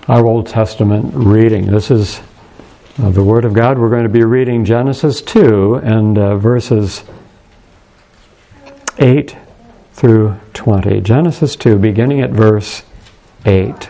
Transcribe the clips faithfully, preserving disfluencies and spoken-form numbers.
our Old Testament reading. This is uh, the Word of God. We're going to be reading Genesis two and uh, verses eight through twenty. Genesis two, beginning at verse eight.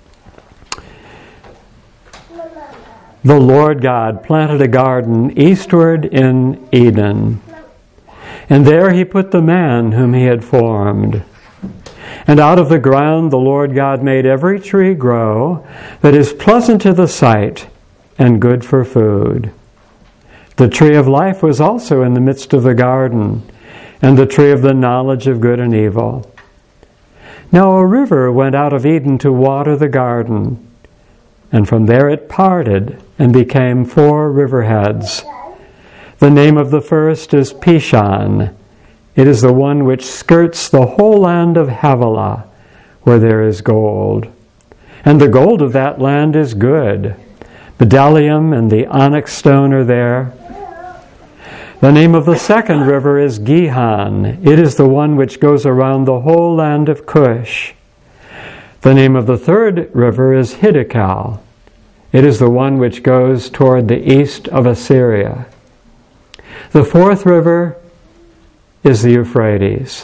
The Lord God planted a garden eastward in Eden, and there he put the man whom he had formed. And out of the ground the Lord God made every tree grow that is pleasant to the sight and good for food. The tree of life was also in the midst of the garden, and the tree of the knowledge of good and evil. Now a river went out of Eden to water the garden, and from there it parted and became four riverheads. The name of the first is Pishon. It is the one which skirts the whole land of Havilah, where there is gold. And the gold of that land is good. Bdellium and the onyx stone are there. The name of the second river is Gihon. It is the one which goes around the whole land of Cush. The name of the third river is Hiddekel. It is the one which goes toward the east of Assyria. The fourth river is the Euphrates.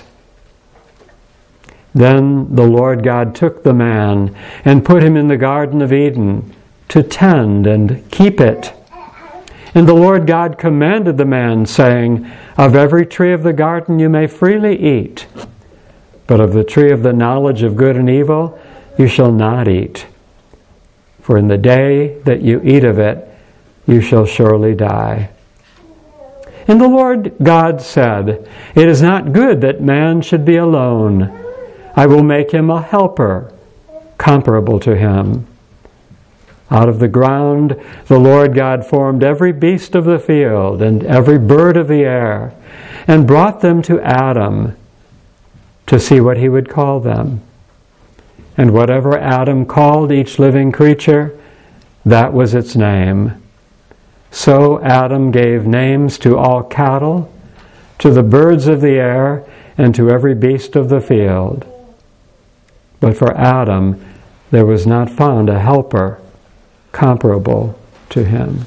Then the Lord God took the man and put him in the Garden of Eden to tend and keep it. And the Lord God commanded the man, saying, "Of every tree of the garden you may freely eat, but of the tree of the knowledge of good and evil you shall not eat. For in the day that you eat of it, you shall surely die." And the Lord God said, "It is not good that man should be alone. I will make him a helper comparable to him." Out of the ground the Lord God formed every beast of the field and every bird of the air, and brought them to Adam to see what he would call them. And whatever Adam called each living creature, that was its name. So Adam gave names to all cattle, to the birds of the air, and to every beast of the field. But for Adam there was not found a helper comparable to him.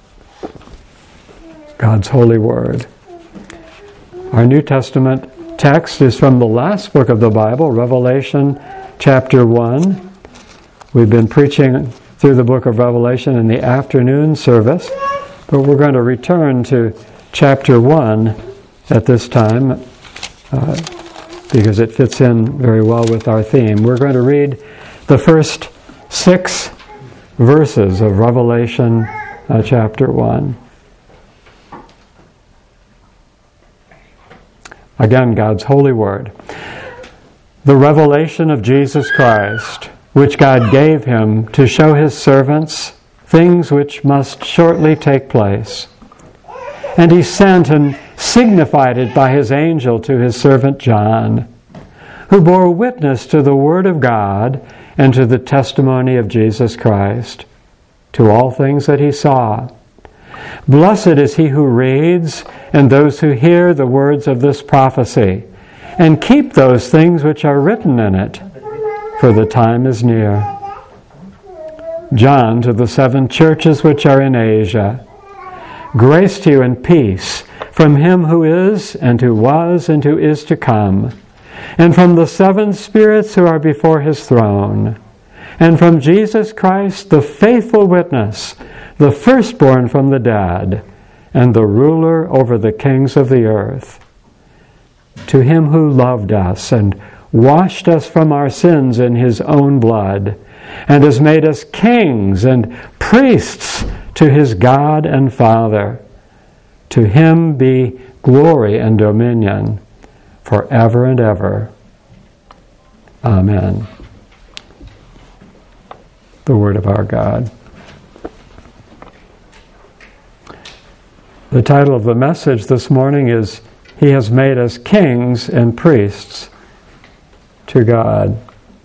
God's holy word. Our New Testament text is from the last book of the Bible, Revelation chapter one. We've been preaching through the book of Revelation in the afternoon service, but we're going to return to chapter one at this time uh, because it fits in very well with our theme. We're going to read the first six verses of Revelation uh, chapter one. Again, God's holy word. The revelation of Jesus Christ, which God gave him to show his servants things which must shortly take place. And he sent and signified it by his angel to his servant John, who bore witness to the word of God and to the testimony of Jesus Christ, to all things that he saw. Blessed is he who reads, and those who hear the words of this prophecy, and keep those things which are written in it, for the time is near. John, to the seven churches which are in Asia, grace to you and peace from him who is, and who was, and who is to come, and from the seven spirits who are before his throne, and from Jesus Christ, the faithful witness, the firstborn from the dead, and the ruler over the kings of the earth. To him who loved us and washed us from our sins in his own blood, and has made us kings and priests to his God and Father. To him be glory and dominion forever and ever. Amen. The word of our God. The title of the message this morning is, He has made us kings and priests to God.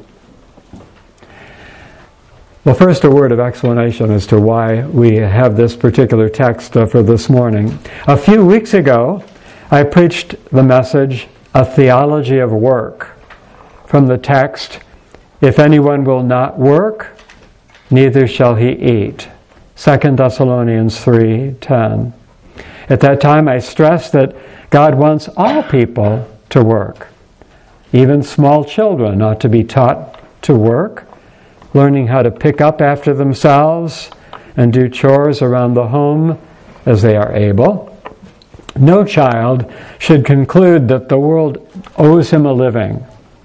Well, first a word of explanation as to why we have this particular text uh, for this morning. A few weeks ago, I preached the message, A Theology of Work, from the text, "If anyone will not work, neither shall he eat. Second Thessalonians three ten. At that time I stressed that God wants all people to work. Even small children ought to be taught to work, learning how to pick up after themselves and do chores around the home as they are able. No child should conclude that the world owes him a living,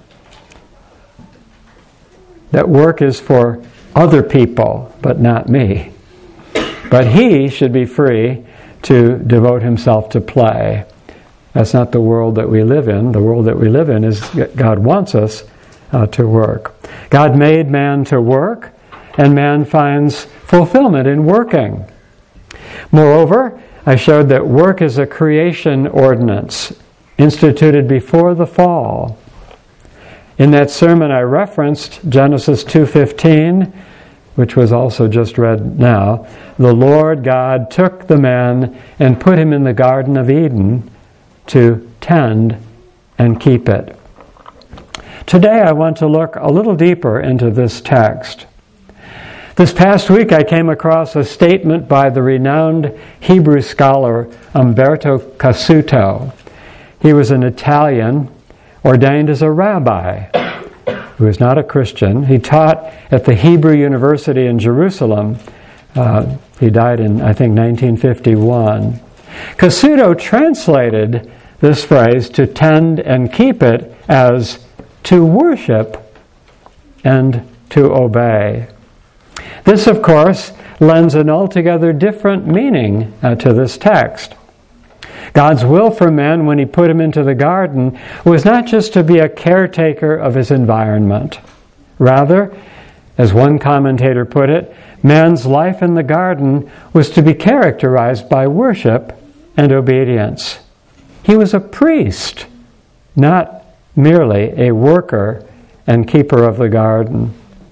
that work is for other people, but not me. But he should be free to devote himself to play. That's not the world that we live in. The world that we live in is God wants us uh, to work. God made man to work, and man finds fulfillment in working. Moreover, I showed that work is a creation ordinance instituted before the fall. In that sermon I referenced Genesis two fifteen, which was also just read now. The Lord God took the man and put him in the Garden of Eden to tend and keep it. Today I want to look a little deeper into this text. This past week I came across a statement by the renowned Hebrew scholar Umberto Cassuto. He was an Italian ordained as a rabbi who was not a Christian. He taught at the Hebrew University in Jerusalem. Uh, he died in, I think, nineteen fifty-one. Cassuto translated this phrase, to tend and keep it, as to worship and to obey. This, of course, lends an altogether different meaning uh, to this text. God's will for man when he put him into the garden was not just to be a caretaker of his environment. Rather, as one commentator put it, man's life in the garden was to be characterized by worship and obedience. He was a priest, not merely a worker and keeper of the garden.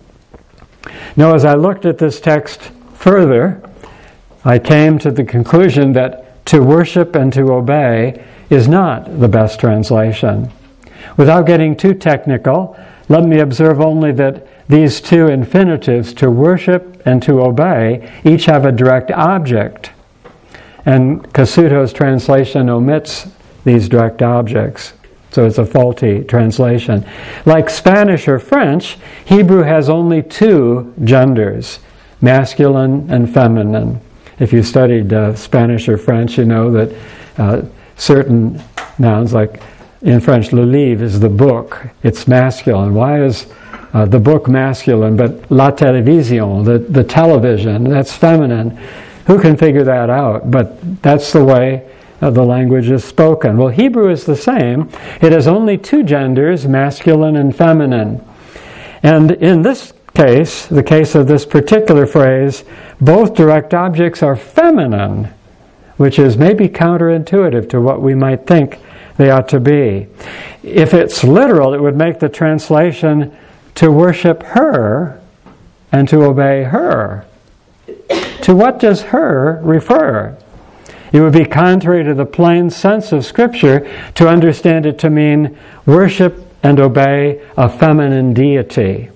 Now, as I looked at this text further, I came to the conclusion that to worship and to obey is not the best translation. Without getting too technical, let me observe only that these two infinitives, to worship and to obey, each have a direct object. And Cassuto's translation omits these direct objects. So it's a faulty translation. Like Spanish or French, Hebrew has only two genders, masculine and feminine. If you studied uh, Spanish or French, you know that uh, certain nouns, like in French, le livre is the book. It's masculine. Why is uh, the book masculine, but la télévision, the, the television, that's feminine? Who can figure that out? But that's the way uh, the language is spoken. Well, Hebrew is the same. It has only two genders, masculine and feminine. And in this case, the case of this particular phrase, both direct objects are feminine, which is maybe counterintuitive to what we might think they ought to be. If it's literal, it would make the translation to worship her and to obey her. To what does her refer? It would be contrary to the plain sense of Scripture to understand it to mean worship and obey a feminine deity.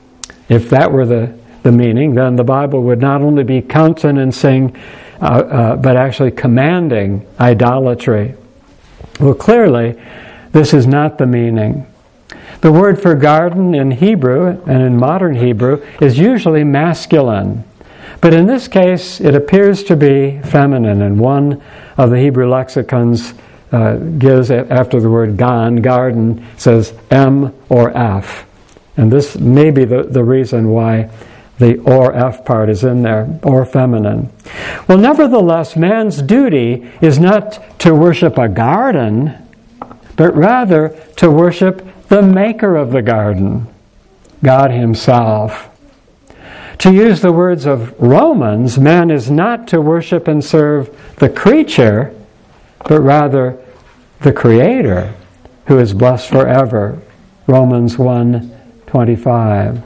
If that were the, the meaning, then the Bible would not only be countenancing, uh, uh, but actually commanding idolatry. Well, clearly, this is not the meaning. The word for garden in Hebrew, and in modern Hebrew, is usually masculine. But in this case, it appears to be feminine, and one of the Hebrew lexicons uh, gives, after the word gan, garden, says M or F. And this may be the, the reason why the or F part is in there, or feminine. Well, nevertheless, man's duty is not to worship a garden, but rather to worship the maker of the garden, God himself. To use the words of Romans, man is not to worship and serve the creature, but rather the Creator, who is blessed forever. Romans one twenty-five.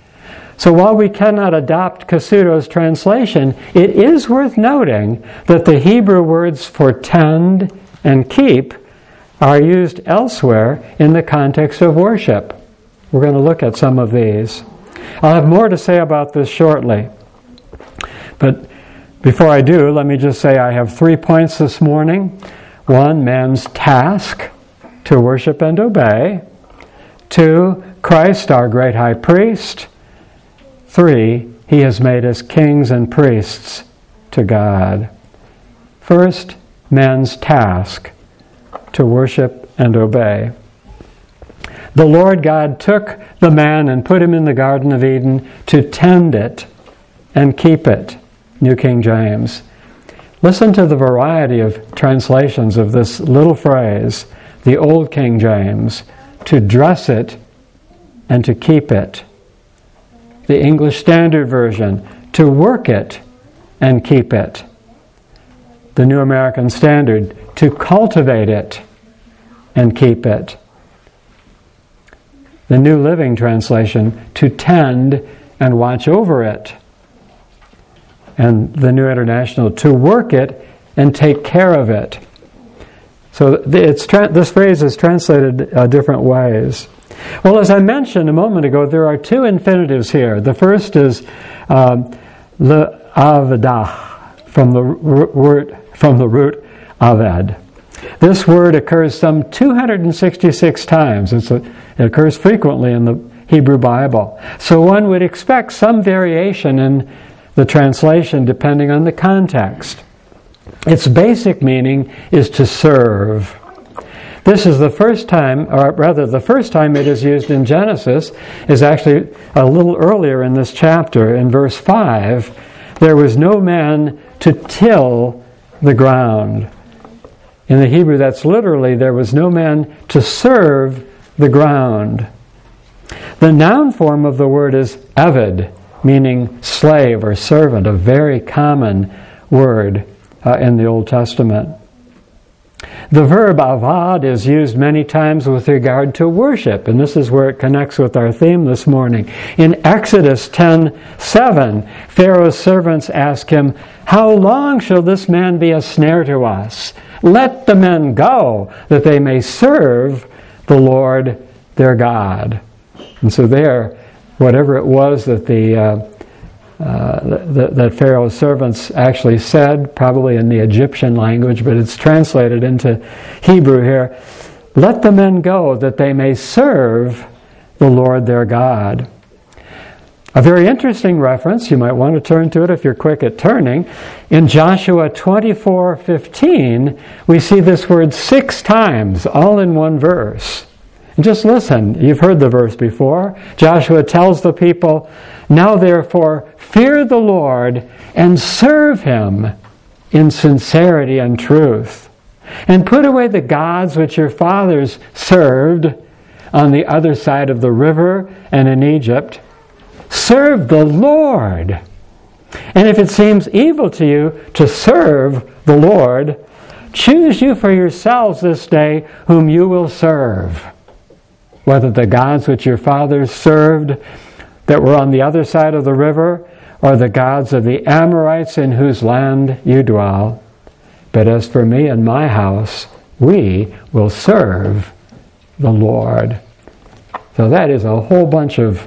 So while we cannot adopt Cassuto's translation, it is worth noting that the Hebrew words for tend and keep are used elsewhere in the context of worship. We're going to look at some of these. I'll have more to say about this shortly. But before I do, let me just say I have three points this morning. One, man's task to worship and obey. Two, Christ, our great high priest. Three, he has made us kings and priests to God. First, man's task to worship and obey. The Lord God took the man and put him in the Garden of Eden to tend it and keep it. New King James. Listen to the variety of translations of this little phrase, the Old King James, to dress it and to keep it. The English Standard Version, to work it and keep it. The New American Standard, to cultivate it and keep it. The New Living Translation, to tend and watch over it. And the New International, to work it and take care of it. So it's tra- this phrase is translated uh, different ways. Well, as I mentioned a moment ago, there are two infinitives here. The first is um, le'avadah, from the r- word from the root aved. This word occurs some two hundred sixty-six times. It's a, it occurs frequently in the Hebrew Bible. So one would expect some variation in the translation depending on the context. Its basic meaning is to serve. This is the first time, or rather the first time it is used in Genesis is actually a little earlier in this chapter. In verse five, there was no man to till the ground. In the Hebrew, that's literally, there was no man to serve the ground. The noun form of the word is eved, meaning slave or servant, a very common word uh, in the Old Testament. The verb avad is used many times with regard to worship, and this is where it connects with our theme this morning. In Exodus ten seven, Pharaoh's servants ask him, "How long shall this man be a snare to us? Let the men go, that they may serve the Lord their God." And so there, whatever it was that the uh, uh, that, that Pharaoh's servants actually said, probably in the Egyptian language, but it's translated into Hebrew here, "Let the men go, that they may serve the Lord their God." A very interesting reference, you might want to turn to it if you're quick at turning. In Joshua twenty-four fifteen, we see this word six times, all in one verse. And just listen, you've heard the verse before. Joshua tells the people, "Now therefore fear the Lord and serve him in sincerity and truth. And put away the gods which your fathers served on the other side of the river and in Egypt. Serve the Lord. And if it seems evil to you to serve the Lord, choose you for yourselves this day whom you will serve, whether the gods which your fathers served that were on the other side of the river, or the gods of the Amorites in whose land you dwell. But as for me and my house, we will serve the Lord." So that is a whole bunch of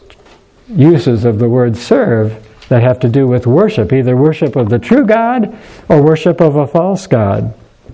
uses of the word serve that have to do with worship, either worship of the true God or worship of a false God.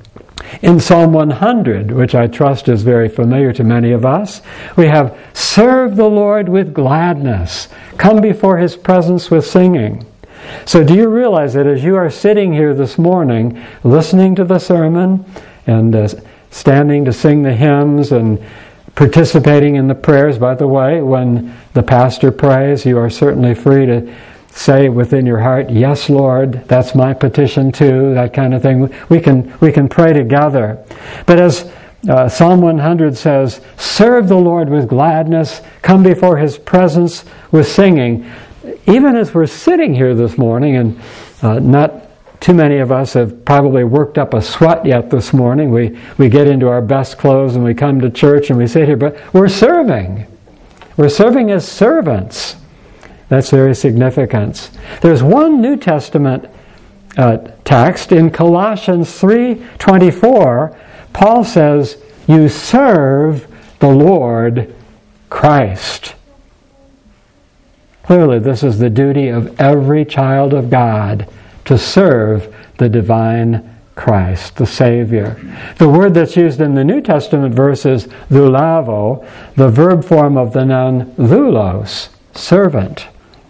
In Psalm one hundred, which I trust is very familiar to many of us, we have, "Serve the Lord with gladness. Come before his presence with singing." So do you realize that as you are sitting here this morning, listening to the sermon and uh, standing to sing the hymns and participating in the prayers, by the way, when the pastor prays, you are certainly free to say within your heart, "Yes, Lord, that's my petition too," that kind of thing. We can we can pray together. But as uh, Psalm one hundred says, "Serve the Lord with gladness, come before his presence with singing." Even as we're sitting here this morning, and uh, not too many of us have probably worked up a sweat yet this morning. We, we get into our best clothes and we come to church and we sit here, but we're serving. We're serving as servants. That's very significant. There's one New Testament uh, text in Colossians three twenty-four. Paul says, "You serve the Lord Christ." Clearly, this is the duty of every child of God, to serve the divine Christ, the Savior. The word that's used in the New Testament verse is doulavo, the verb form of the noun doulos, servant.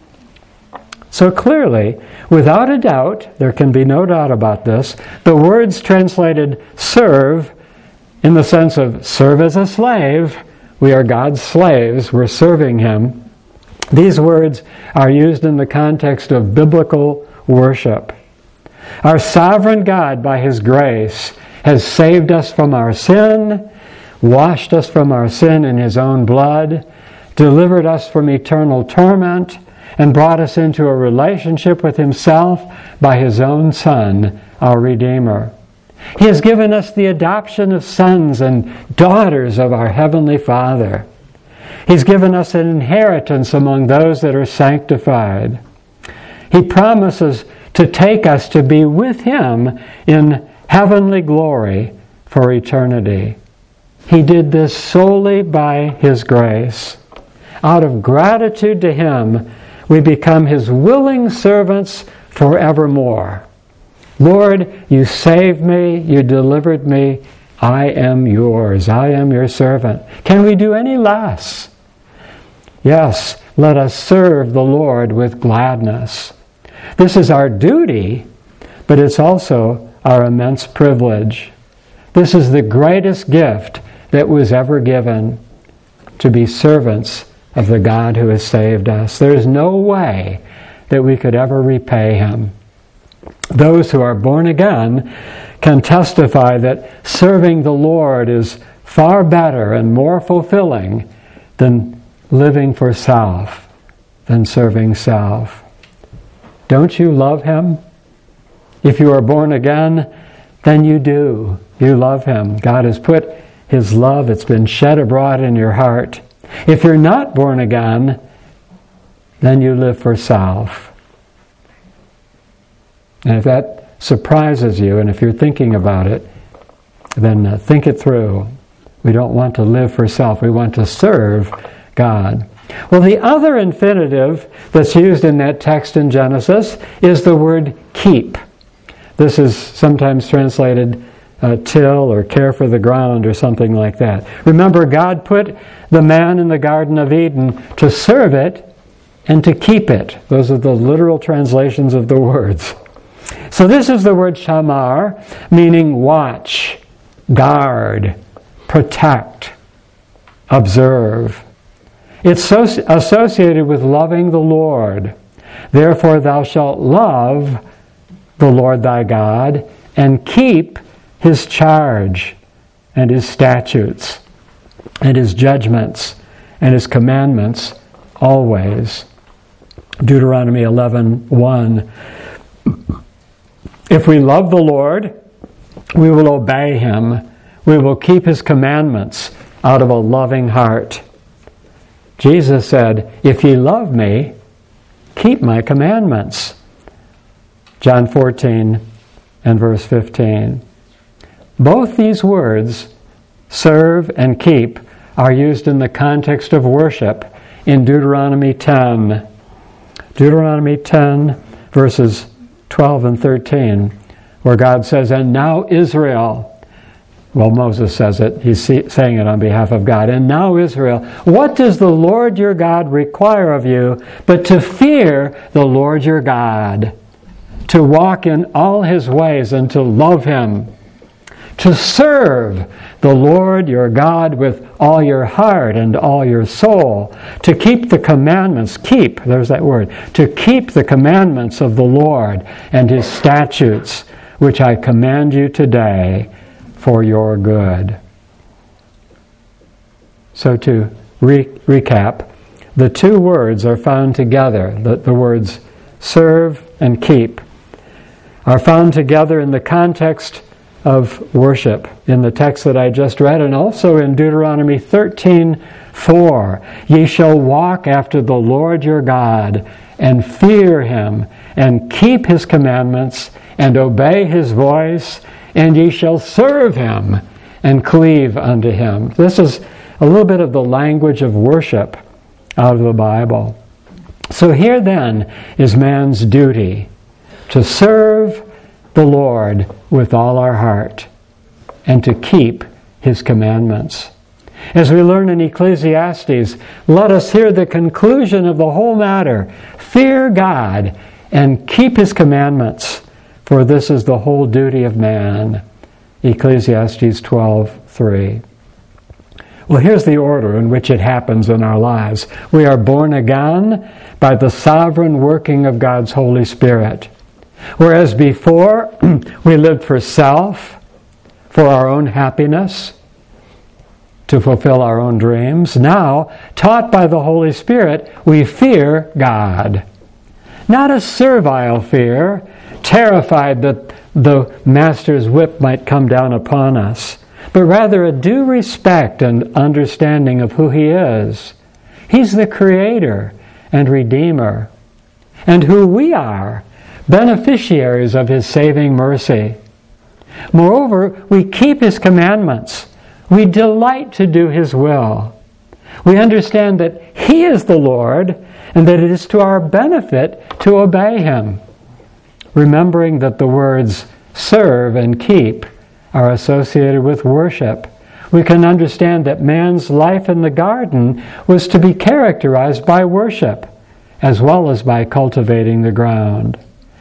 So clearly, without a doubt, there can be no doubt about this, the words translated serve, in the sense of serve as a slave, we are God's slaves, we're serving Him. These words are used in the context of biblical worship. Our sovereign God, by His grace, has saved us from our sin, washed us from our sin in His own blood, delivered us from eternal torment, and brought us into a relationship with Himself by His own Son, our Redeemer. He has given us the adoption of sons and daughters of our Heavenly Father. He's given us an inheritance among those that are sanctified. He promises to take us to be with Him in heavenly glory for eternity. He did this solely by His grace. Out of gratitude to Him, we become His willing servants forevermore. Lord, you saved me, you delivered me, I am yours, I am your servant. Can we do any less? Yes, let us serve the Lord with gladness. This is our duty, but it's also our immense privilege. This is the greatest gift that was ever given, to be servants of the God who has saved us. There is no way that we could ever repay Him. Those who are born again can testify that serving the Lord is far better and more fulfilling than living for self, than serving self. Don't you love Him? If you are born again, then you do. You love Him. God has put His love, it's been shed abroad in your heart. If you're not born again, then you live for self. And if that surprises you, and if you're thinking about it, then uh, think it through. We don't want to live for self. We want to serve God. Well, the other infinitive that's used in that text in Genesis is the word keep. This is sometimes translated uh, till or care for the ground or something like that. Remember, God put the man in the Garden of Eden to serve it and to keep it. Those are the literal translations of the words. So this is the word shamar, meaning watch, guard, protect, observe. It's so associated with loving the Lord. Therefore thou shalt love the Lord thy God and keep His charge and His statutes and His judgments and His commandments always. Deuteronomy eleven one. If we love the Lord, we will obey Him. We will keep His commandments out of a loving heart. Jesus said, if ye love me, keep my commandments. John fourteen and verse fifteen. Both these words, serve and keep, are used in the context of worship in Deuteronomy ten. Deuteronomy ten, verses twelve and thirteen, where God says, and now Israel, well, Moses says it, he's saying it on behalf of God, and now Israel, what does the Lord your God require of you but to fear the Lord your God, to walk in all His ways and to love Him, to serve the Lord your God with all your heart and all your soul, to keep the commandments, keep, there's that word, to keep the commandments of the Lord and His statutes, which I command you today for your good. So to re- recap, the two words are found together. The, the words serve and keep are found together in the context of worship, in the text that I just read, and also in Deuteronomy thirteen four. Ye shall walk after the Lord your God, and fear Him, and keep His commandments, and obey His voice, and ye shall serve Him, and cleave unto Him. This is a little bit of the language of worship out of the Bible. So here then is man's duty, to serve the Lord with all our heart and to keep his commandments. As we learn in Ecclesiastes, let us hear the conclusion of the whole matter. Fear God and keep his commandments, for this is the whole duty of man. Ecclesiastes twelve three. Well, here's the order in which it happens in our lives. We are born again by the sovereign working of God's Holy Spirit. Whereas before, we lived for self, for our own happiness, to fulfill our own dreams. Now, taught by the Holy Spirit, we fear God. Not a servile fear, terrified that the Master's whip might come down upon us, but rather a due respect and understanding of who he is. He's the Creator and Redeemer, and who we are, beneficiaries of his saving mercy. Moreover, we keep his commandments. We delight to do his will. We understand that he is the Lord and that it is to our benefit to obey him, remembering that the words serve and keep are associated with worship. We can understand that man's life in the garden was to be characterized by worship as well as by cultivating the ground.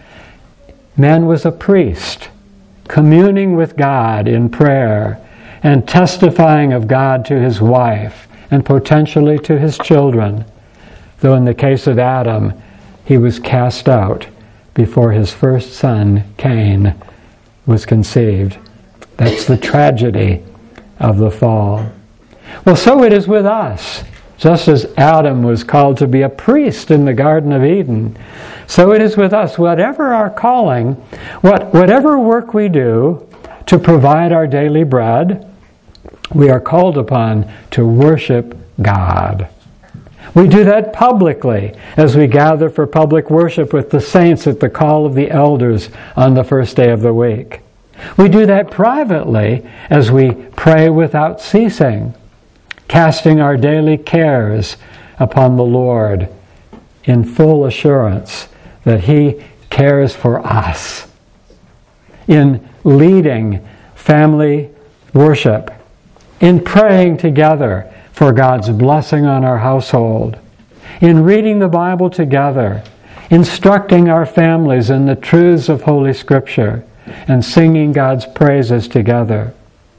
Man was a priest, communing with God in prayer and testifying of God to his wife and potentially to his children, though in the case of Adam, he was cast out before his first son, Cain, was conceived. That's the tragedy of the fall. Well, so it is with us. Just as Adam was called to be a priest in the Garden of Eden, so it is with us. Whatever our calling, what, whatever work we do to provide our daily bread, we are called upon to worship God. We do that publicly as we gather for public worship with the saints at the call of the elders on the first day of the week. We do that privately as we pray without ceasing, casting our daily cares upon the Lord in full assurance that he cares for us. In leading family worship, in praying together for God's blessing on our household, in reading the Bible together, instructing our families in the truths of Holy Scripture, and singing God's praises together.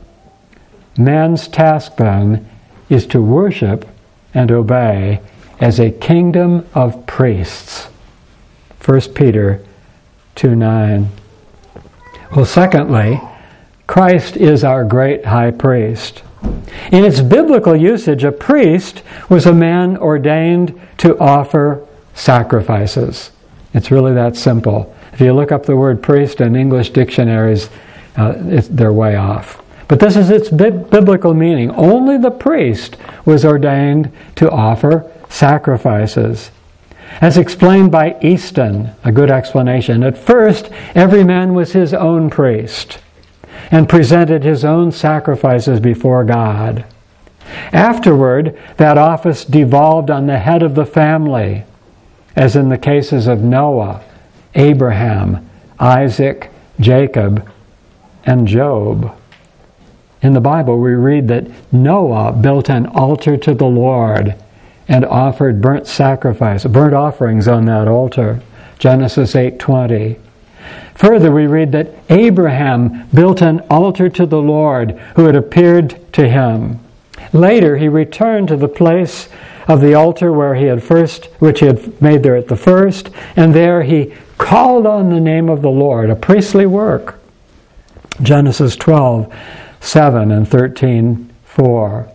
Man's task, then, is to worship and obey as a kingdom of priests. First Peter two nine. Well, secondly, Christ is our great high priest. In its biblical usage, a priest was a man ordained to offer sacrifices. It's really that simple. If you look up the word priest in English dictionaries, uh, it's, they're way off. But this is its bi- biblical meaning. Only the priest was ordained to offer sacrifices. As explained by Easton, a good explanation, at first every man was his own priest and presented his own sacrifices before God. Afterward, that office devolved on the head of the family, as in the cases of Noah, Abraham, Isaac, Jacob, and Job. In the Bible, we read that Noah built an altar to the Lord and offered burnt sacrifice, burnt offerings on that altar. Genesis eight twenty. Further, we read that Abraham built an altar to the Lord who had appeared to him. Later, he returned to the place of the altar where he had first, which he had made there at the first, and there he called on the name of the Lord, a priestly work. Genesis twelve seven and thirteen four.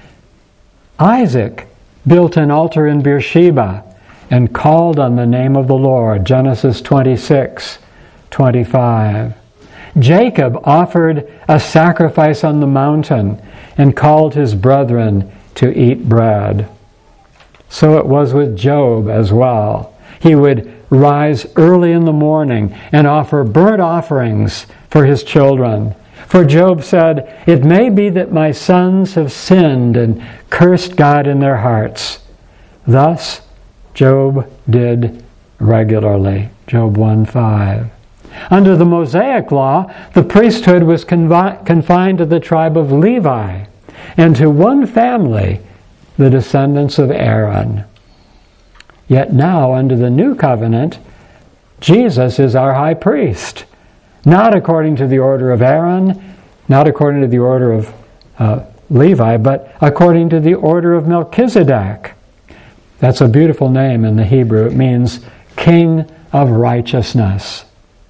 Isaac built an altar in Beersheba and called on the name of the Lord. Genesis twenty-six twenty-five. Jacob offered a sacrifice on the mountain and called his brethren to eat bread. So it was with Job as well. He would rise early in the morning and offer burnt offerings for his children. For Job said, "It may be that my sons have sinned and cursed God in their hearts. Thus Job did regularly. Job one five. Under the Mosaic law, the priesthood was confi- confined to the tribe of Levi and to one family, the descendants of Aaron. Yet now, under the new covenant, Jesus is our high priest, not according to the order of Aaron, not according to the order of uh, Levi, but according to the order of Melchizedek. That's a beautiful name in the Hebrew. It means King of Righteousness.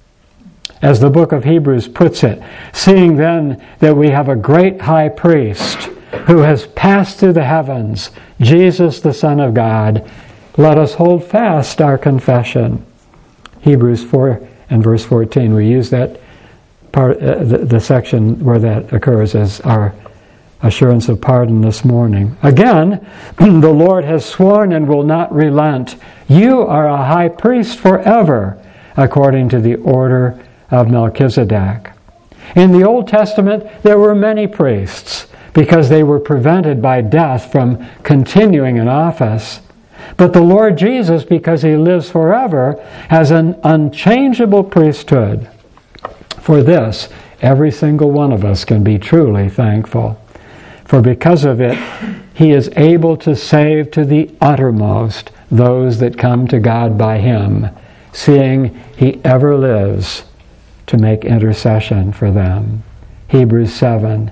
As the book of Hebrews puts it, seeing then that we have a great high priest who has passed through the heavens, Jesus the Son of God, let us hold fast our confession. Hebrews four and verse fourteen, we use that part, uh, the, the section where that occurs as our assurance of pardon this morning. Again, the Lord has sworn and will not relent. You are a high priest forever, according to the order of Melchizedek. In the Old Testament, there were many priests because they were prevented by death from continuing in office. But the Lord Jesus, because he lives forever, has an unchangeable priesthood. For this, every single one of us can be truly thankful. For because of it, he is able to save to the uttermost those that come to God by him, seeing he ever lives to make intercession for them. Hebrews seven,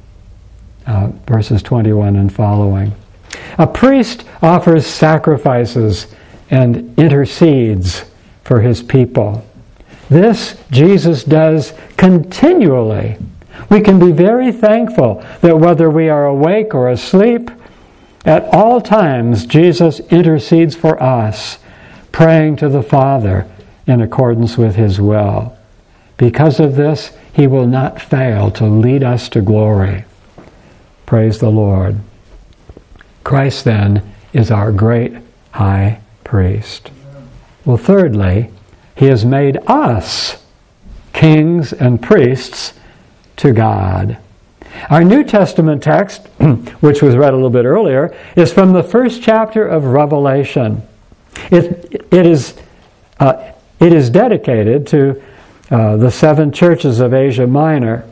uh, verses twenty-one and following. A priest offers sacrifices and intercedes for his people. This Jesus does continually. We can be very thankful that whether we are awake or asleep, at all times Jesus intercedes for us, praying to the Father in accordance with his will. Because of this, he will not fail to lead us to glory. Praise the Lord. Christ, then, is our great high priest. Well, thirdly, he has made us kings and priests to God. Our New Testament text, which was read a little bit earlier, is from the first chapter of Revelation. It, it, is, uh, it is dedicated to uh, the seven churches of Asia Minor.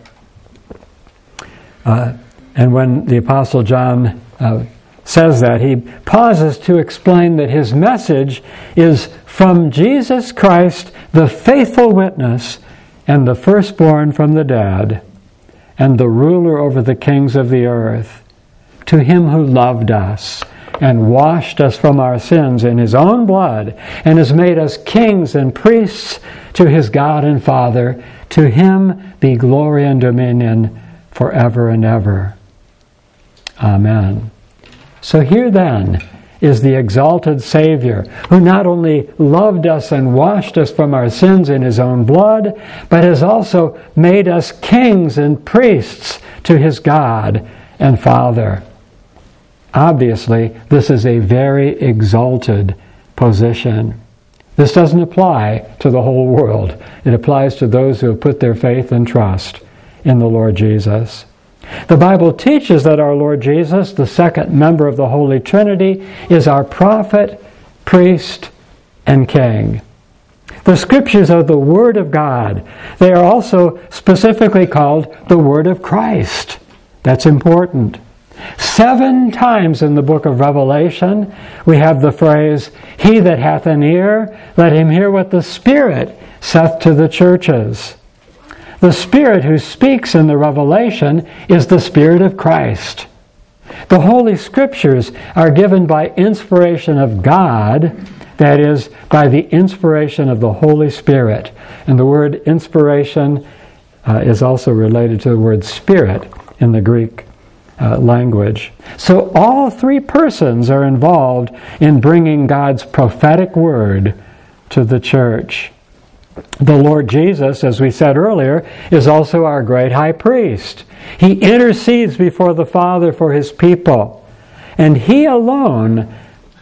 Uh, and when the Apostle John uh, says that, he pauses to explain that his message is from Jesus Christ, the faithful witness, and the firstborn from the dead, and the ruler over the kings of the earth, to him who loved us and washed us from our sins in his own blood, and has made us kings and priests to his God and Father. To him be glory and dominion forever and ever. Amen. So here then is the exalted Savior, who not only loved us and washed us from our sins in his own blood, but has also made us kings and priests to his God and Father. Obviously, this is a very exalted position. This doesn't apply to the whole world. It applies to those who have put their faith and trust in the Lord Jesus. The Bible teaches that our Lord Jesus, the second member of the Holy Trinity, is our prophet, priest, and king. The Scriptures are the Word of God. They are also specifically called the Word of Christ. That's important. Seven times in the book of Revelation, we have the phrase, "He that hath an ear, let him hear what the Spirit saith to the churches." The Spirit who speaks in the Revelation is the Spirit of Christ. The Holy Scriptures are given by inspiration of God, that is, by the inspiration of the Holy Spirit. And the word inspiration uh, is also related to the word spirit in the Greek uh, language. So all three persons are involved in bringing God's prophetic word to the church. The Lord Jesus, as we said earlier, is also our great high priest. He intercedes before the Father for his people. And he alone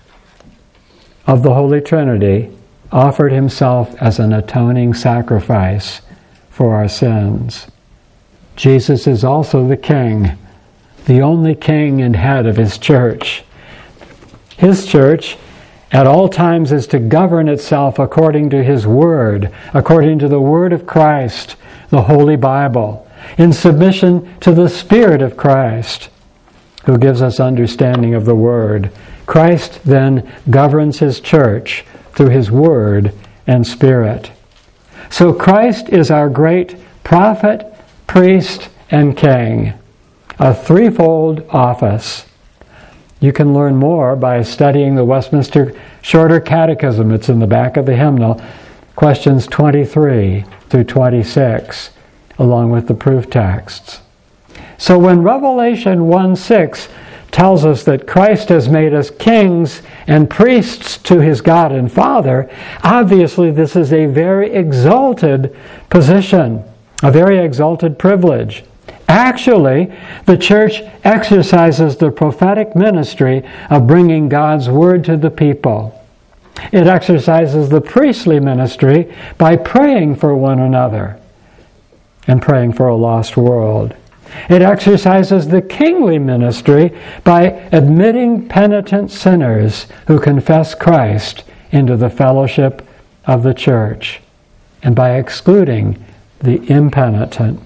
of the Holy Trinity offered himself as an atoning sacrifice for our sins. Jesus is also the King, the only King and head of his church. His church at all times is to govern itself according to His Word, according to the Word of Christ, the Holy Bible, in submission to the Spirit of Christ, who gives us understanding of the Word. Christ then governs His church through His Word and Spirit. So Christ is our great prophet, priest, and king, a threefold office. You can learn more by studying the Westminster Shorter Catechism. It's in the back of the hymnal, questions twenty-three through twenty-six, along with the proof texts. So when Revelation one six tells us that Christ has made us kings and priests to His God and Father, obviously this is a very exalted position, a very exalted privilege. Actually, the church exercises the prophetic ministry of bringing God's Word to the people. It exercises the priestly ministry by praying for one another and praying for a lost world. It exercises the kingly ministry by admitting penitent sinners who confess Christ into the fellowship of the church, and by excluding the impenitent.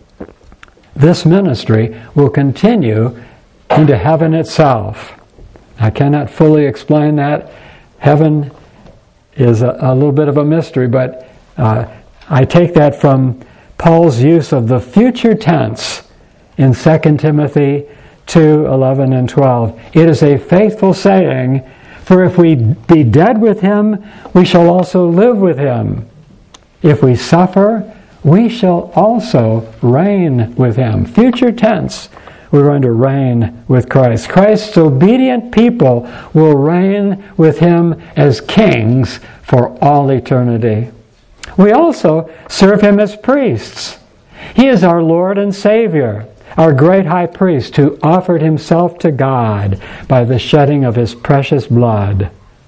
This ministry will continue into heaven itself. I cannot fully explain that. Heaven is a, a little bit of a mystery, but uh, I take that from Paul's use of the future tense in Second Timothy two eleven and twelve. It is a faithful saying, for if we be dead with Him, we shall also live with Him. If we suffer, we shall also reign with Him. Future tense, we're going to reign with Christ. Christ's obedient people will reign with Him as kings for all eternity. We also serve Him as priests. He is our Lord and Savior, our great high priest who offered Himself to God by the shedding of His precious blood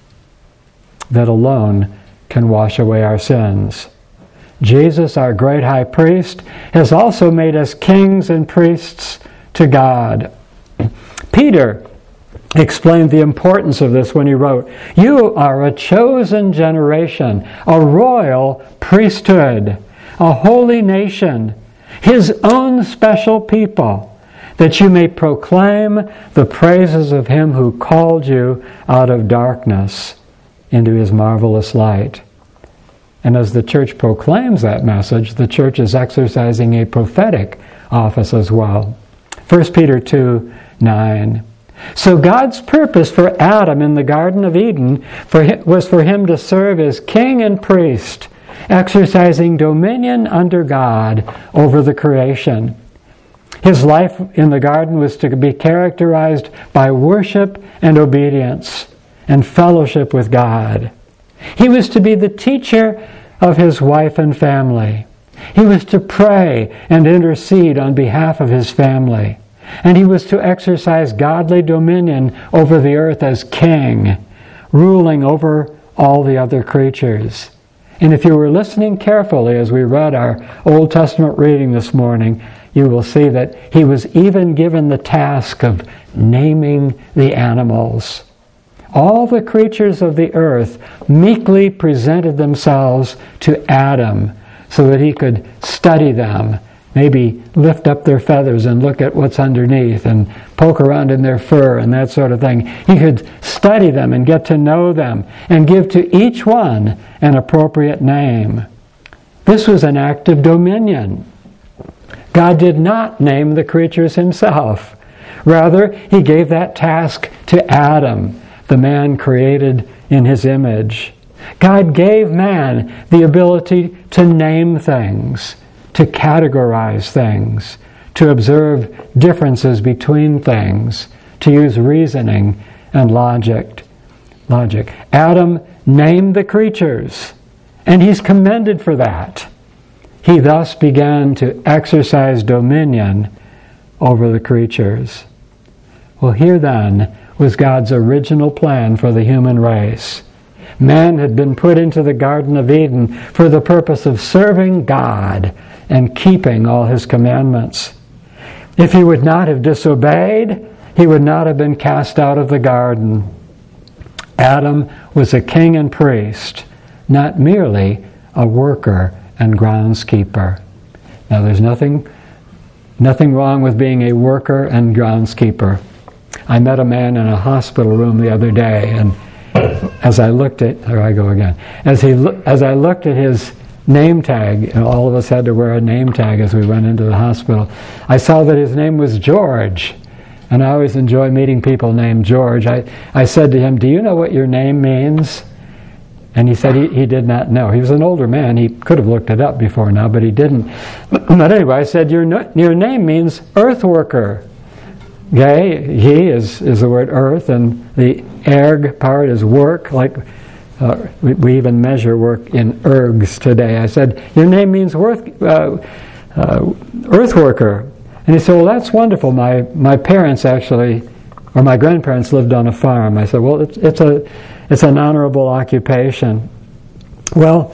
that alone can wash away our sins. Jesus, our great high priest, has also made us kings and priests to God. Peter explained the importance of this when he wrote, "You are a chosen generation, a royal priesthood, a holy nation, His own special people, that you may proclaim the praises of Him who called you out of darkness into His marvelous light." And as the church proclaims that message, the church is exercising a prophetic office as well. First Peter two nine. So God's purpose for Adam in the Garden of Eden for him, was for him to serve as king and priest, exercising dominion under God over the creation. His life in the garden was to be characterized by worship and obedience and fellowship with God. He was to be the teacher of his wife and family. He was to pray and intercede on behalf of his family. And he was to exercise godly dominion over the earth as king, ruling over all the other creatures. And if you were listening carefully as we read our Old Testament reading this morning, you will see that he was even given the task of naming the animals. All the creatures of the earth meekly presented themselves to Adam so that he could study them, maybe lift up their feathers and look at what's underneath and poke around in their fur and that sort of thing. He could study them and get to know them and give to each one an appropriate name. This was an act of dominion. God did not name the creatures Himself. Rather, He gave that task to Adam, the man created in His image. God gave man the ability to name things, to categorize things, to observe differences between things, to use reasoning and logic. Logic. Adam named the creatures, and he's commended for that. He thus began to exercise dominion over the creatures. Well, here then was God's original plan for the human race. Man had been put into the Garden of Eden for the purpose of serving God and keeping all His commandments. If he would not have disobeyed, he would not have been cast out of the garden. Adam was a king and priest, not merely a worker and groundskeeper. Now, there's nothing, nothing wrong with being a worker and groundskeeper. I met a man in a hospital room the other day, and as I looked at, there I go again, as he as I looked at his name tag, and all of us had to wear a name tag as we went into the hospital, I saw that his name was George. And I always enjoy meeting people named George. I, I said to him, "Do you know what your name means?" And he said he, he did not know. He was an older man. He could have looked it up before now, but he didn't. But anyway, I said, your, no, your name means earth worker. Okay? He is, is the word earth, and the erg part is work. Like uh, we, we even measure work in ergs today. I said, your name means worth, uh, uh, earth worker. And he said, well, that's wonderful. My my parents actually, or my grandparents lived on a farm. I said, well, it's, it's a it's an honorable occupation. Well,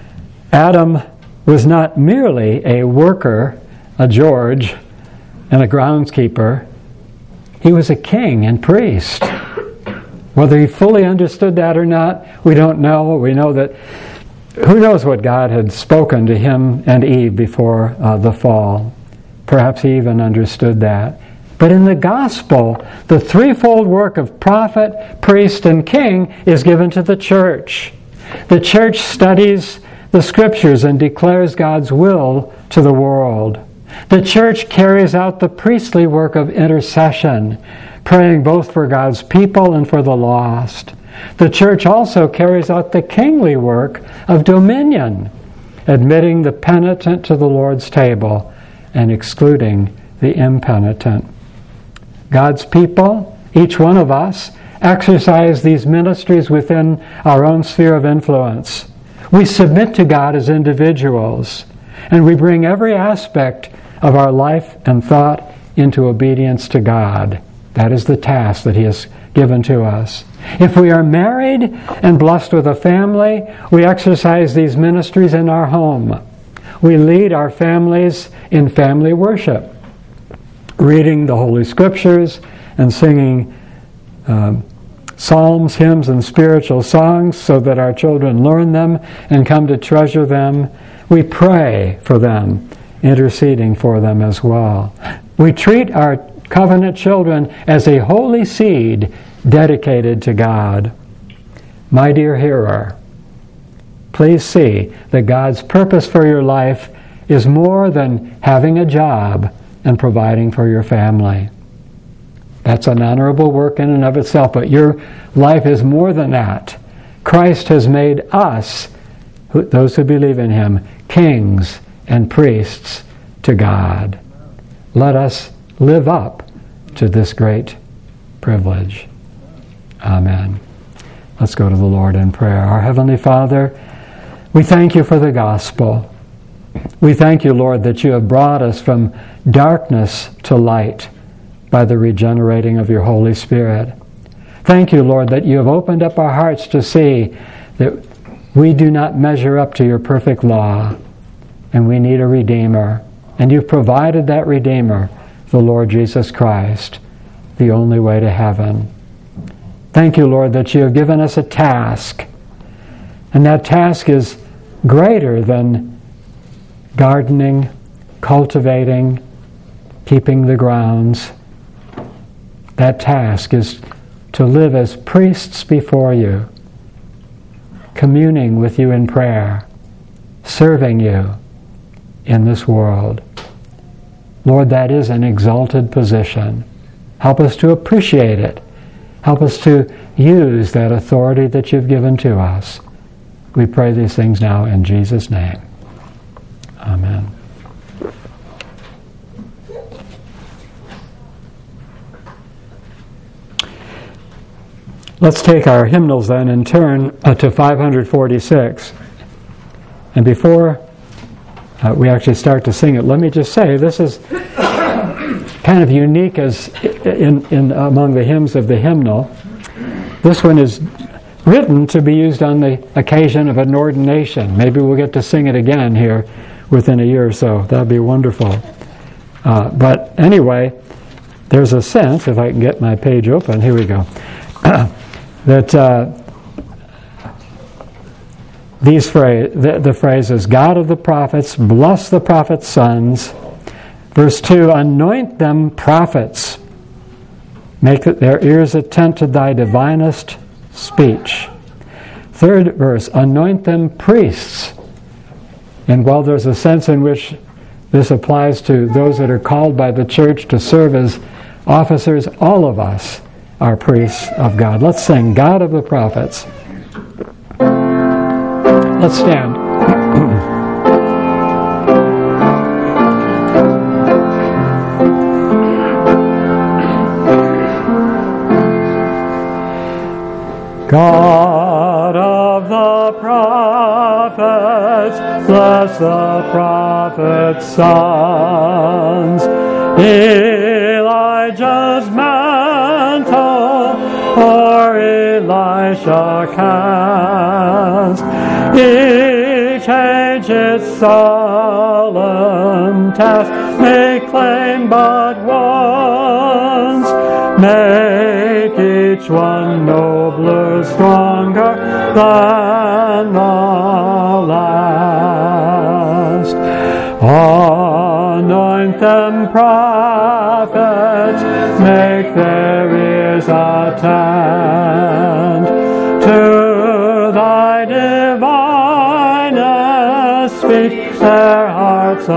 Adam was not merely a worker, a George, and a groundskeeper. He was a king and priest. Whether he fully understood that or not, we don't know. We know that, who knows what God had spoken to him and Eve before uh, the fall. Perhaps he even understood that. But in the gospel, the threefold work of prophet, priest, and king is given to the church. The church studies the scriptures and declares God's will to the world. The church carries out the priestly work of intercession, praying both for God's people and for the lost. The church also carries out the kingly work of dominion, admitting the penitent to the Lord's table and excluding the impenitent. God's people, each one of us, exercise these ministries within our own sphere of influence. We submit to God as individuals, and we bring every aspect of our life and thought into obedience to God. That is the task that He has given to us. If we are married and blessed with a family, we exercise these ministries in our home. We lead our families in family worship, reading the Holy Scriptures and singing um, psalms, hymns, and spiritual songs so that our children learn them and come to treasure them. We pray for them, interceding for them as well. We treat our covenant children as a holy seed dedicated to God. My dear hearer, please see that God's purpose for your life is more than having a job and providing for your family. That's an honorable work in and of itself, but your life is more than that. Christ has made us, those who believe in Him, kings and priests to God. Let us live up to this great privilege. Amen. Let's go to the Lord in prayer. Our Heavenly Father, we thank You for the gospel. We thank You, Lord, that You have brought us from darkness to light by the regenerating of Your Holy Spirit. Thank You, Lord, that You have opened up our hearts to see that we do not measure up to Your perfect law, and we need a Redeemer. And You've provided that Redeemer, the Lord Jesus Christ, the only way to heaven. Thank You, Lord, that You have given us a task, and that task is greater than gardening, cultivating, keeping the grounds. That task is to live as priests before You, communing with You in prayer, serving You in this world. Lord, that is an exalted position. Help us to appreciate it. Help us to use that authority that You've given to us. We pray these things now in Jesus' name. Amen. Let's take our hymnals then and turn uh, to five forty-six. And before uh, we actually start to sing it, let me just say this is kind of unique as in, in among the hymns of the hymnal. This one is written to be used on the occasion of an ordination. Maybe we'll get to sing it again here within a year or so. That'd be wonderful. Uh, but anyway, there's a sense, if I can get my page open, here we go. that uh, these phrase, the, the phrases, God of the prophets, bless the prophets' sons. Verse two, anoint them prophets. Make their ears attent to thy divinest speech. Third verse, anoint them priests. And while there's a sense in which this applies to those that are called by the church to serve as officers, all of us are priests of God. Let's sing God of the prophets. Let's stand. God of the prophets, bless the prophets' sons. Elijah's mantle o'er Elisha cast. Each age its solemn task may claim but once. Make each one nobler, stronger than the last. Anoint them prophets, make their ears attend to thy divinest speech, their hearts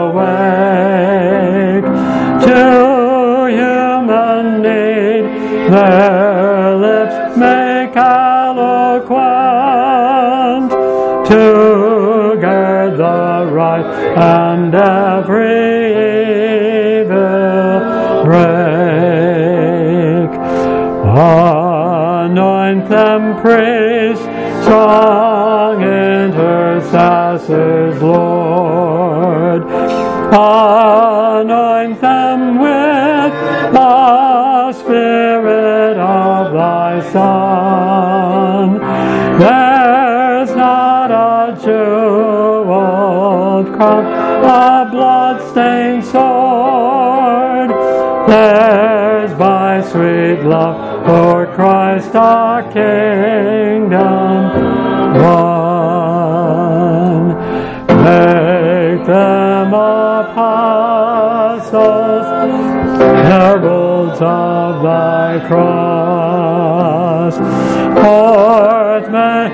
awake to human need, their lips make eloquent to guard the right and every evil break. Anoint them priests, strong intercessors, Lord. Anoint them with the Spirit of thy Son. There's not a jeweled crown, a blood-stained sword. There's by sweet love for Christ our kingdom won. Make them apostles, heralds of thy cross, forth may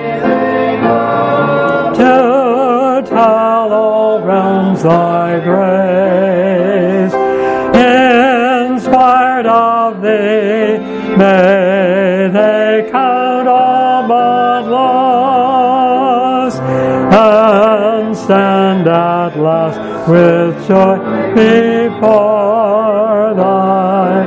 to tell all realms thy grace. Inspired of thee, may they count all but loss, and stand at last with joy before thy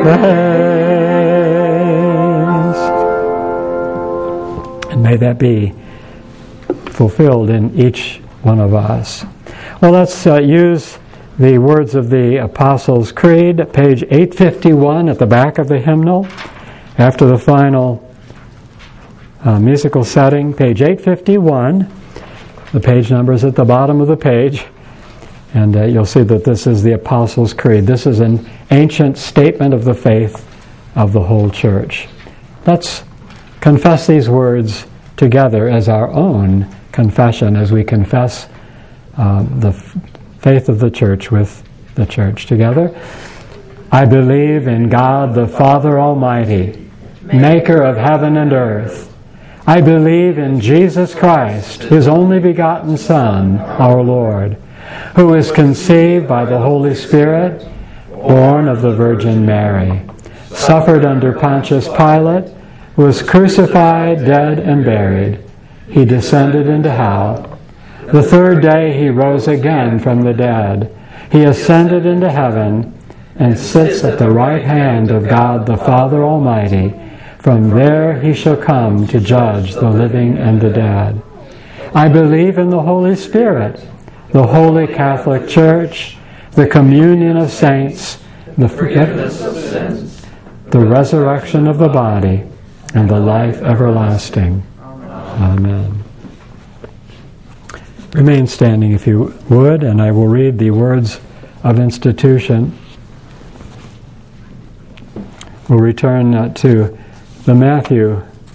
face. And may that be fulfilled in each one of us. Well, let's uh, use the words of the Apostles' Creed, page eight fifty-one at the back of the hymnal, after the final uh, musical setting, page eight fifty-one. The page number is at the bottom of the page, and uh, you'll see that this is the Apostles' Creed. This is an ancient statement of the faith of the whole church. Let's confess these words together as our own confession as we confess uh, the f- faith of the church with the church together. I believe in God the Father Almighty, maker of heaven and earth. I believe in Jesus Christ, his only begotten Son, our Lord, who is conceived by the Holy Spirit, born of the Virgin Mary, suffered under Pontius Pilate, was crucified, dead, and buried. He descended into hell. The third day he rose again from the dead. He ascended into heaven and sits at the right hand of God the Father Almighty. From there he shall come to judge the living and the dead. I believe in the Holy Spirit, the Holy Catholic Church, the communion of saints, the forgiveness of sins, the resurrection of the body, and the life everlasting. Amen. Remain standing if you would, and I will read the words of institution. We'll return uh, to the Matthew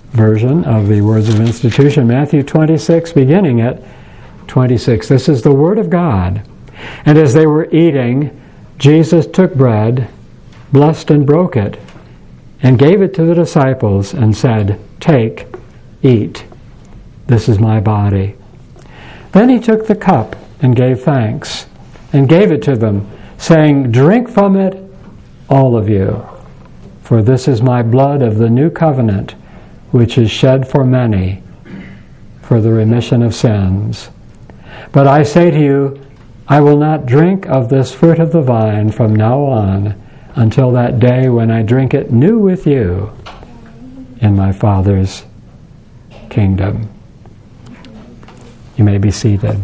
version of the words of institution, Matthew twenty-six, beginning at twenty-six. This is the Word of God. And as they were eating, Jesus took bread, blessed and broke it, and gave it to the disciples and said, "Take, eat. This is my body." Then he took the cup and gave thanks, and gave it to them, saying, "Drink from it, all of you, for this is my blood of the new covenant, which is shed for many for the remission of sins. But I say to you, I will not drink of this fruit of the vine from now on until that day when I drink it new with you in my Father's kingdom." You may be seated.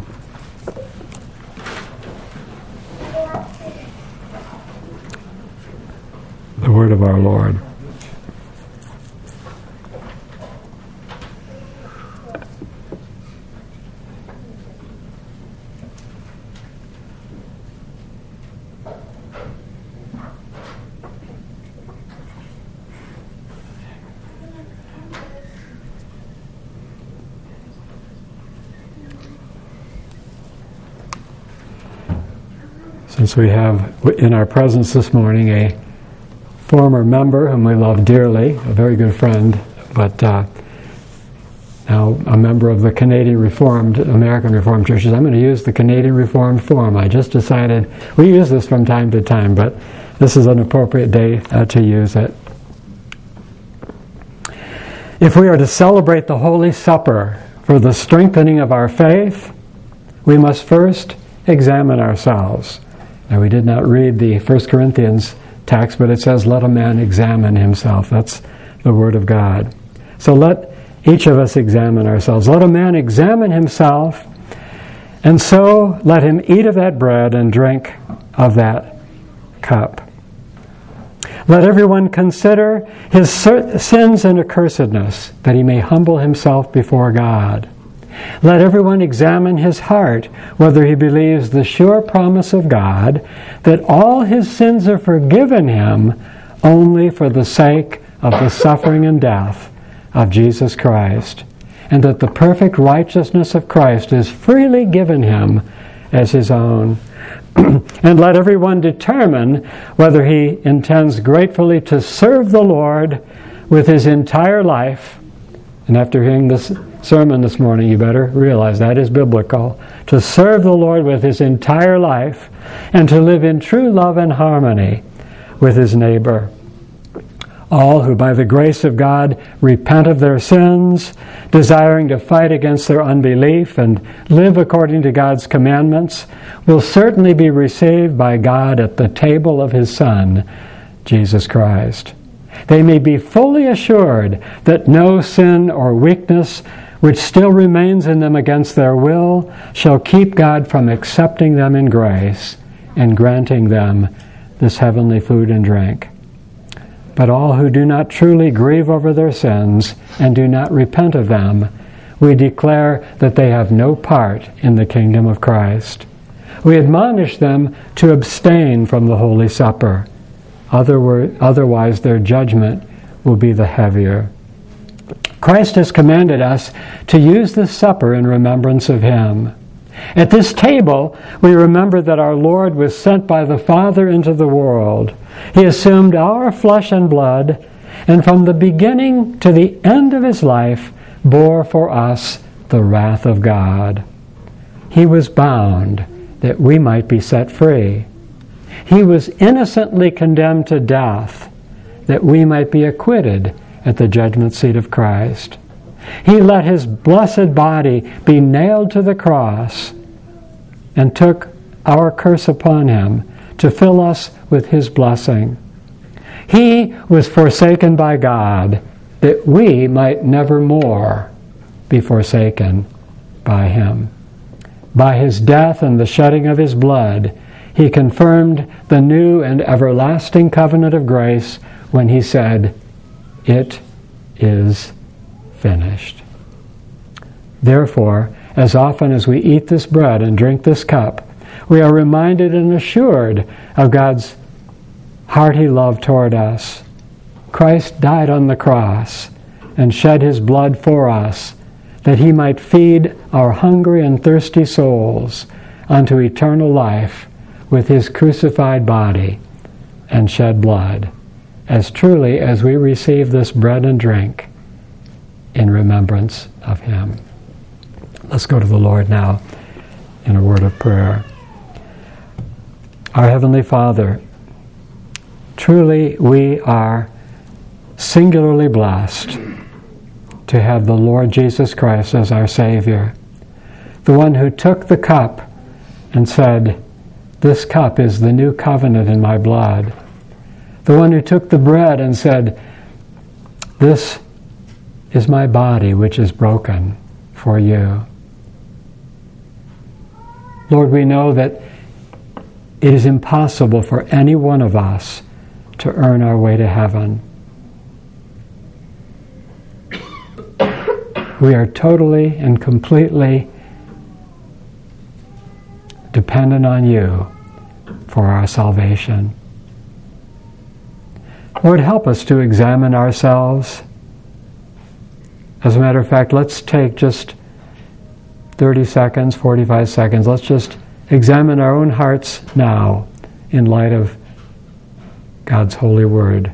The word of our Lord. Since we have in our presence this morning a former member whom we love dearly, a very good friend, but uh, now a member of the Canadian Reformed, American Reformed Churches, I'm going to use the Canadian Reformed form. I just decided, we use this from time to time, but this is an appropriate day uh, to use it. If we are to celebrate the Holy Supper for the strengthening of our faith, we must first examine ourselves. Now, we did not read the First Corinthians text, but it says, "Let a man examine himself." That's the Word of God. So let each of us examine ourselves. Let a man examine himself, and so let him eat of that bread and drink of that cup. Let everyone consider his sins and accursedness, that he may humble himself before God. Let everyone examine his heart, whether he believes the sure promise of God that all his sins are forgiven him only for the sake of the suffering and death of Jesus Christ, and that the perfect righteousness of Christ is freely given him as his own. And let everyone determine whether he intends gratefully to serve the Lord with his entire life. And after hearing this sermon this morning, you better realize that is biblical. To serve the Lord with his entire life and to live in true love and harmony with his neighbor. All who by the grace of God repent of their sins, desiring to fight against their unbelief and live according to God's commandments, will certainly be received by God at the table of his Son, Jesus Christ. They may be fully assured that no sin or weakness which still remains in them against their will shall keep God from accepting them in grace and granting them this heavenly food and drink. But all who do not truly grieve over their sins and do not repent of them, we declare that they have no part in the kingdom of Christ. We admonish them to abstain from the Holy Supper. Otherwise, their judgment will be the heavier. Christ has commanded us to use this supper in remembrance of him. At this table, we remember that our Lord was sent by the Father into the world. He assumed our flesh and blood, and from the beginning to the end of his life, bore for us the wrath of God. He was bound that we might be set free. He was innocently condemned to death, that we might be acquitted at the judgment seat of Christ. He let his blessed body be nailed to the cross and took our curse upon him to fill us with his blessing. He was forsaken by God that we might never more be forsaken by him. By his death and the shedding of his blood, he confirmed the new and everlasting covenant of grace when he said, "It is finished." Therefore, as often as we eat this bread and drink this cup, we are reminded and assured of God's hearty love toward us. Christ died on the cross and shed his blood for us, that he might feed our hungry and thirsty souls unto eternal life with his crucified body and shed blood, as truly as we receive this bread and drink in remembrance of him. Let's go to the Lord now in a word of prayer. Our Heavenly Father, truly we are singularly blessed to have the Lord Jesus Christ as our Savior, the one who took the cup and said, "This cup is the new covenant in my blood," the one who took the bread and said, "This is my body which is broken for you." Lord, we know that it is impossible for any one of us to earn our way to heaven. We are totally and completely dependent on you for our salvation. Lord, help us to examine ourselves. As a matter of fact, let's take just thirty seconds, forty-five seconds. Let's just examine our own hearts now in light of God's holy word.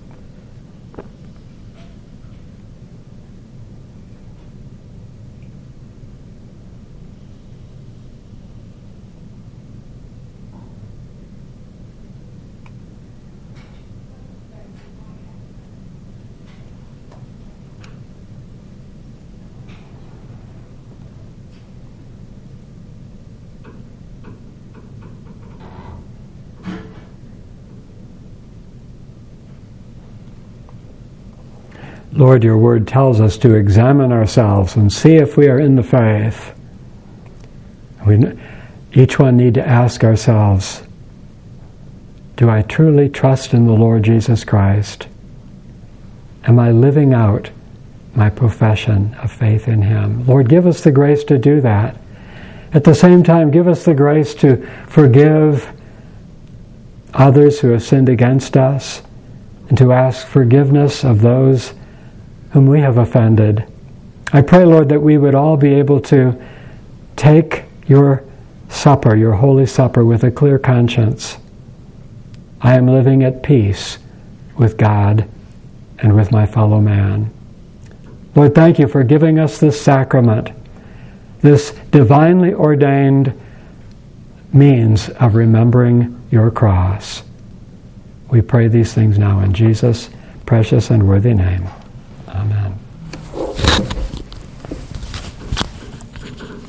Lord, your word tells us to examine ourselves and see if we are in the faith. We each one need to ask ourselves, do I truly trust in the Lord Jesus Christ? Am I living out my profession of faith in him? Lord, give us the grace to do that. At the same time, give us the grace to forgive others who have sinned against us and to ask forgiveness of those whom we have offended. I pray, Lord, that we would all be able to take your supper, your holy supper, with a clear conscience. I am living at peace with God and with my fellow man. Lord, thank you for giving us this sacrament, this divinely ordained means of remembering your cross. We pray these things now in Jesus' precious and worthy name.